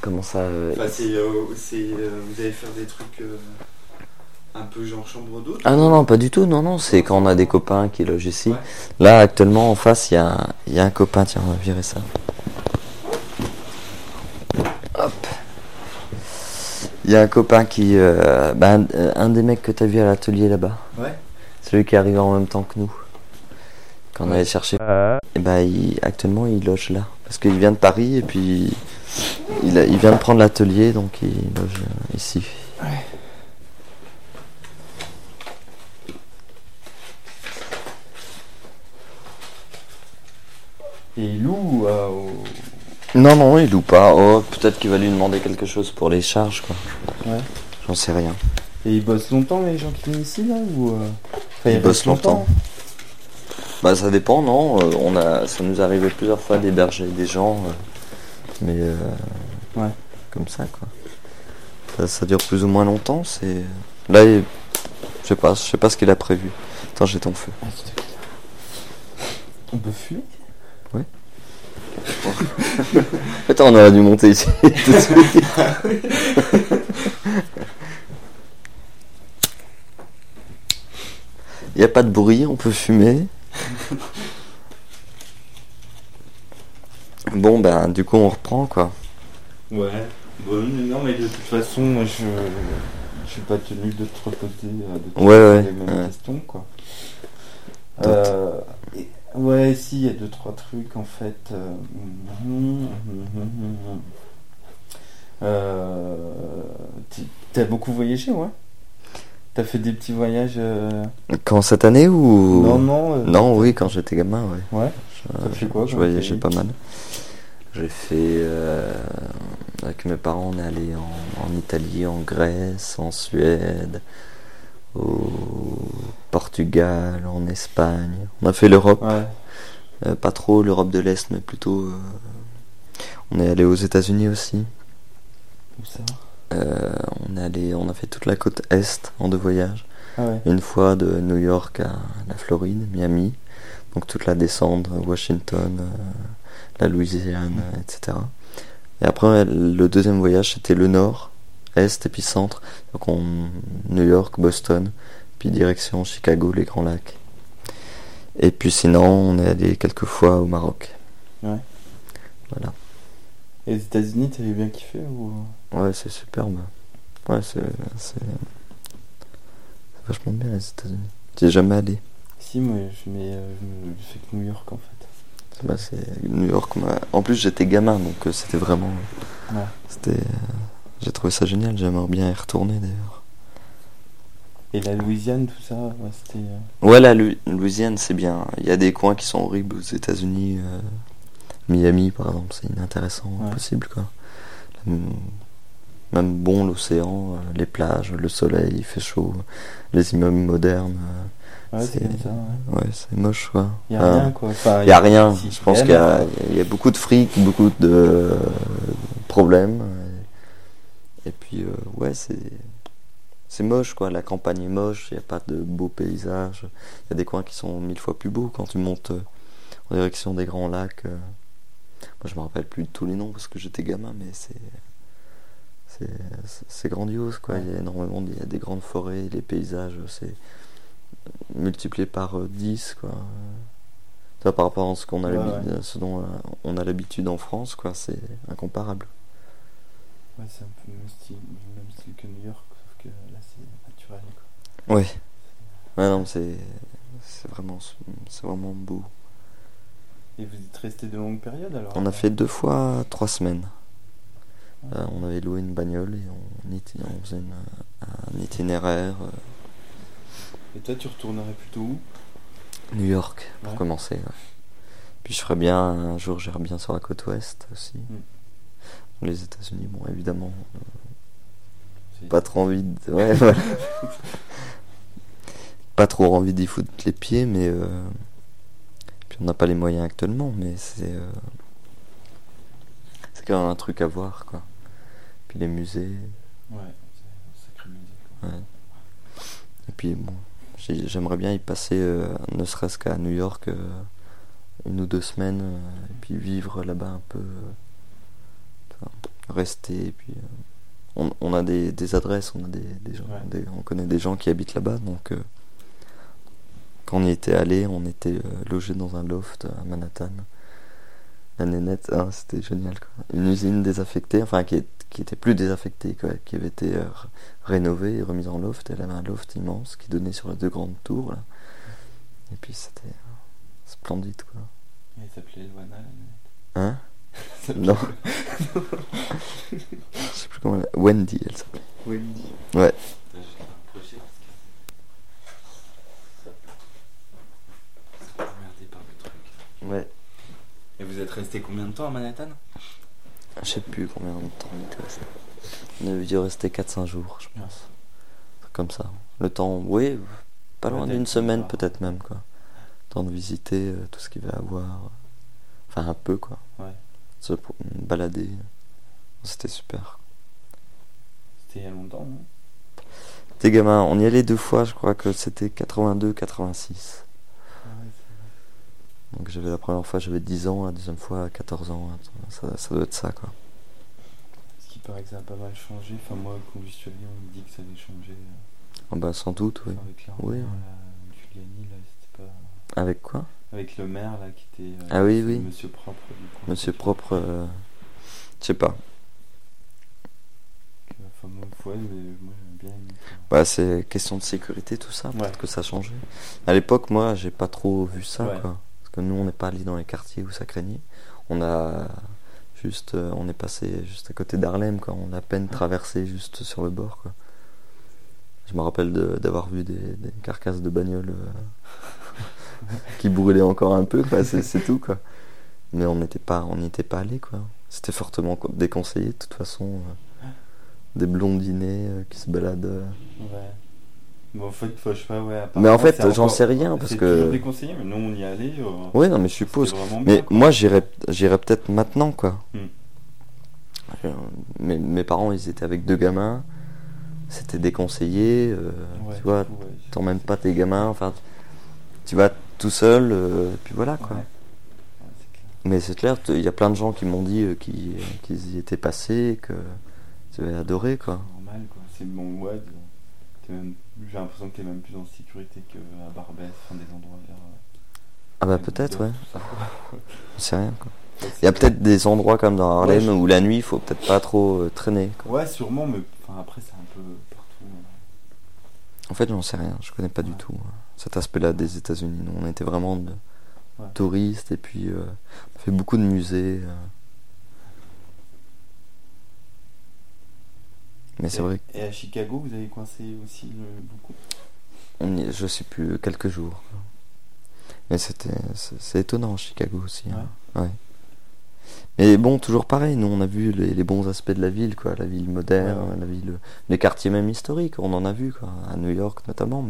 Comment ça Enfin, vous allez faire des trucs un peu genre chambre d'hôte? Ah non, pas du tout, non, c'est quand on a des copains qui logent ici. Ouais. Là, actuellement, en face, il y a un copain, tiens, on va virer ça. Hop. Il y a un copain qui... un des mecs que t'as vu à l'atelier là-bas. Ouais. Celui qui est arrivé en même temps que nous. Quand on allait chercher. Et actuellement, il loge là. Parce qu'il vient de Paris et puis... Il vient de prendre l'atelier, donc il loge ici. Ouais. Et il loue Non, il loue pas. Oh, peut-être qu'il va lui demander quelque chose pour les charges, quoi. Ouais. J'en sais rien. Et ils bossent longtemps, les gens qui viennent ici, là, ou Enfin, Ils bossent restent longtemps. Bah ça dépend, non. Ça nous arrivait plusieurs fois d'héberger des gens, mais Ouais. comme ça, quoi. Ça dure plus ou moins longtemps. C'est là, je sais pas ce qu'il a prévu. Attends, j'ai ton feu. On peut fumer? Ouais. Attends, on aurait dû monter ici tout de suite. Il n'y a pas de bruit, on peut fumer. Bon, du coup, on reprend, quoi. Ouais. Bon, non, mais de toute façon, moi, je suis pas tenu de te reposer les mêmes questions, quoi. Ouais, si, il y a 2-3 trucs, en fait. T'as beaucoup voyagé, ouais? T'as fait des petits voyages Quand cette année ou... Non, oui, quand j'étais gamin, ouais. Ouais. T'as fait quoi? Je voyageais pas mal. J'ai fait... avec mes parents, on est allé en Italie, en Grèce, en Suède, au Portugal, en Espagne. On a fait l'Europe. Ouais. Pas trop l'Europe de l'Est, mais plutôt... on est allé aux États-Unis aussi. Où ça? On a fait toute la côte Est en 2 voyages. Ah ouais. Une fois de New York à la Floride, Miami. Donc toute la descente, Washington, la Louisiane, etc. Et après, le deuxième voyage, c'était le nord, est et puis centre. Donc New York, Boston, puis direction Chicago, les Grands Lacs. Et puis sinon, on est allé quelques fois au Maroc. Ouais. Voilà. Et les États-Unis, t'avais bien kiffé ou... Ouais, c'est superbe. Ouais, c'est vachement bien les États-Unis. T'y es jamais allé? Si, moi, je fais que New York, en fait. C'est New York. En plus, j'étais gamin, donc c'était vraiment... Ouais. J'ai trouvé ça génial, j'aimerais bien y retourner d'ailleurs. Et la Louisiane, tout ça, ouais, c'était... Ouais, la Louisiane, c'est bien. Il y a des coins qui sont horribles aux États-Unis. Miami, par exemple, c'est inintéressant, impossible, quoi. Même bon, l'océan, les plages, le soleil, il fait chaud, les immeubles modernes. Ouais, c'est comme ça, ouais. Ouais, c'est moche, quoi. Il n'y a rien, quoi. Enfin, il y a rien. Si, je pense qu'il y a beaucoup de fric, beaucoup de problèmes. Et puis, ouais, c'est moche, quoi. La campagne est moche, il n'y a pas de beaux paysages. Il y a des coins qui sont 1000 fois plus beaux quand tu montes en direction des Grands Lacs. Moi, je me rappelle plus de tous les noms parce que j'étais gamin, mais c'est grandiose, quoi. Ouais. Il y a des grandes forêts, les paysages, c'est multiplié par 10, quoi. Ça, par rapport à ce ce dont on a l'habitude en France, quoi, c'est incomparable. Ouais, c'est un peu le même style que New York, sauf que là c'est naturel, quoi. Ouais. Ouais, non, c'est vraiment beau. Et vous êtes resté de longues périodes alors? On a fait 2 fois 3 semaines. On avait loué une bagnole et on faisait un itinéraire. Et toi, tu retournerais plutôt où? New York, pour commencer. Ouais. Puis un jour, j'irai bien sur la côte ouest aussi. Les États-Unis, bon, évidemment. Pas trop envie de... Ouais, voilà. Pas trop envie d'y foutre les pieds, mais... Puis on n'a pas les moyens actuellement, mais c'est quand même un truc à voir, quoi. Puis les musées. Ouais, c'est un sacré musée, quoi. Ouais. Et puis bon, j'aimerais bien y passer, ne serait-ce qu'à New York, 1 ou 2 semaines, et puis vivre là-bas un peu. rester. Et puis on a des adresses, on a des gens, on connaît des gens qui habitent là-bas. Donc quand on y était allé, on était logé dans un loft à Manhattan. La nénette, c'était génial, quoi. Une usine désaffectée, enfin qui était plus désaffectée, quoi, qui avait été rénovée et remise en loft. Elle avait un loft immense qui donnait sur les 2 grandes tours là. Et puis c'était splendide, quoi. Et elle s'appelait Luana, la nénette. Hein? Non. Je sais plus comment elle... Wendy, elle s'appelait. Wendy. Ouais. Ouais. Et vous êtes resté combien de temps à Manhattan? Je sais plus combien de temps on était resté. On avait dû rester 4-5 jours, je pense. Comme ça. Le temps, oui, pas loin d'une semaine peut-être même, quoi. Temps de visiter tout ce qu'il va y avoir. Enfin, un peu, quoi. Ouais. Se balader. C'était super. C'était il y a longtemps, non? T'es gamin, on y allait 2 fois, je crois que c'était 82-86. Donc la première fois j'avais 10 ans, la deuxième fois 14 ans, ça doit être ça, quoi. Ce qui paraît que ça a pas mal changé, enfin moi quand je suis allé on me dit que ça avait changé. Bah sans doute, oui. Avec oui. Giuliani là, c'était pas... Avec quoi? Avec le maire là qui était... oui. Monsieur Propre du coup. Monsieur Propre, je sais pas. Enfin moi j'aime bien aimé ça. Bah c'est question de sécurité tout ça, peut-être que ça a changé. À l'époque moi j'ai pas trop vu ça, quoi. Parce que nous on n'est pas allé dans les quartiers où ça craignait. On est passé juste à côté d'Harlem, quoi. On a à peine traversé juste sur le bord, quoi. Je me rappelle d'avoir vu des carcasses de bagnoles qui brûlaient encore un peu, quoi. C'est tout, quoi. Mais on n'y était pas allé, quoi. C'était fortement déconseillé de toute façon. Des blondinés qui se baladent. Ouais. Bon, en fait, je sais pas, mais en fait, j'en sais rien parce que. C'est toujours déconseillé, mais nous on y allait. Ouais, non, mais je suppose. Mais moi, j'irais peut-être maintenant, quoi. Mes parents, ils étaient avec 2 gamins. C'était déconseillé. Tu vois, t'emmènes pas tes gamins. Enfin, tu vas tout seul. Puis voilà, quoi. Ouais. Mais c'est clair, il y a plein de gens qui m'ont dit qu'ils y étaient passés, que tu avais adoré, quoi. C'est normal, quoi. C'est bon, ouais. J'ai l'impression que t'es même plus en sécurité qu'à Barbès, enfin des endroits vers... Ah bah peut-être, ouais. Je sais rien, quoi. Il y a peut-être des endroits comme dans Harlem où la nuit il faut peut-être pas trop traîner, quoi. Ouais, sûrement, mais après c'est un peu partout. En fait, j'en sais rien, je connais pas du tout cet aspect-là des États-Unis. Nous, on était vraiment touristes et puis on a fait beaucoup de musées. Mais c'est vrai. Et à Chicago, vous avez coincé aussi beaucoup? Je sais plus, quelques jours. Mais c'est étonnant, Chicago aussi. Ouais. Mais bon, toujours pareil, nous on a vu les bons aspects de la ville, quoi. La ville moderne, la ville, les quartiers même historiques, on en a vu, quoi. À New York notamment,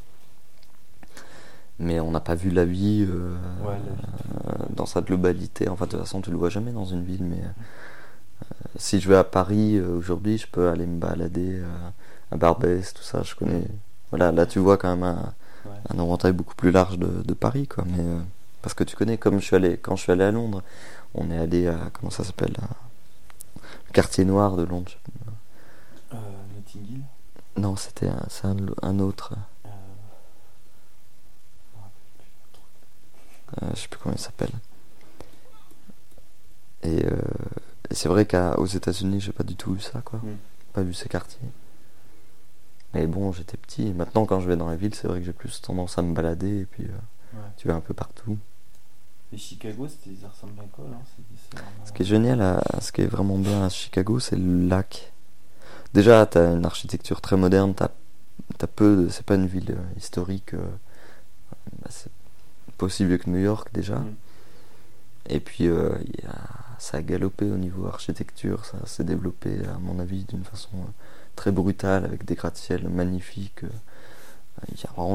mais on n'a pas vu la vie dans sa globalité. Enfin, de toute façon, tu le vois jamais dans une ville, mais si je vais à Paris aujourd'hui, je peux aller me balader à Barbès, tout ça, je connais. Voilà, là tu vois quand même un éventail beaucoup plus large de Paris, quoi. Mais parce que tu connais, quand je suis allé à Londres, on est allé à, comment ça s'appelle, le quartier noir de Londres. Notting Hill? Non, c'est un autre. Je sais plus comment il s'appelle. Et c'est vrai qu'aux États-Unis, j'ai pas du tout vu ça, quoi. Pas vu ces quartiers. Mais bon, j'étais petit. Et maintenant, quand je vais dans la ville, c'est vrai que j'ai plus tendance à me balader et puis tu vas un peu partout. Et Chicago, ça ressemble à quoi, là? Ce qui est génial, ce qui est vraiment bien à Chicago, c'est le lac. Déjà, t'as une architecture très moderne. C'est pas une ville historique. C'est pas aussi vieux que New York déjà. Et puis ça a galopé au niveau architecture, ça s'est développé à mon avis d'une façon très brutale avec des gratte-ciel magnifiques. Il y a vraiment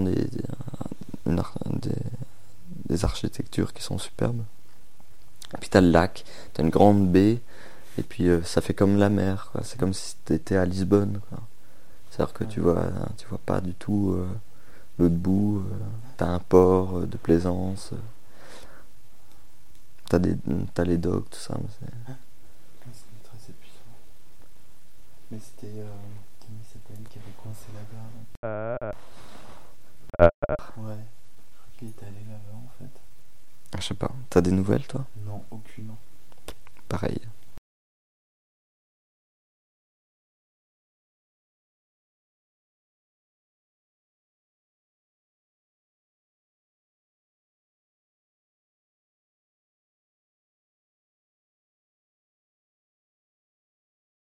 des architectures qui sont superbes. Et puis t'as le lac, t'as une grande baie, et puis ça fait comme la mer, quoi. C'est comme si t'étais à Lisbonne, quoi. C'est-à-dire que tu vois pas du tout l'autre bout. T'as un port de plaisance. T'as les docks, tout ça. C'est très épuisant. Mais c'était. Comment il s'appelle qui avait coincé là-bas? Ouais. Je crois qu'il était allé là-bas en fait. Je sais pas. T'as des nouvelles toi? Non, aucune. Pareil.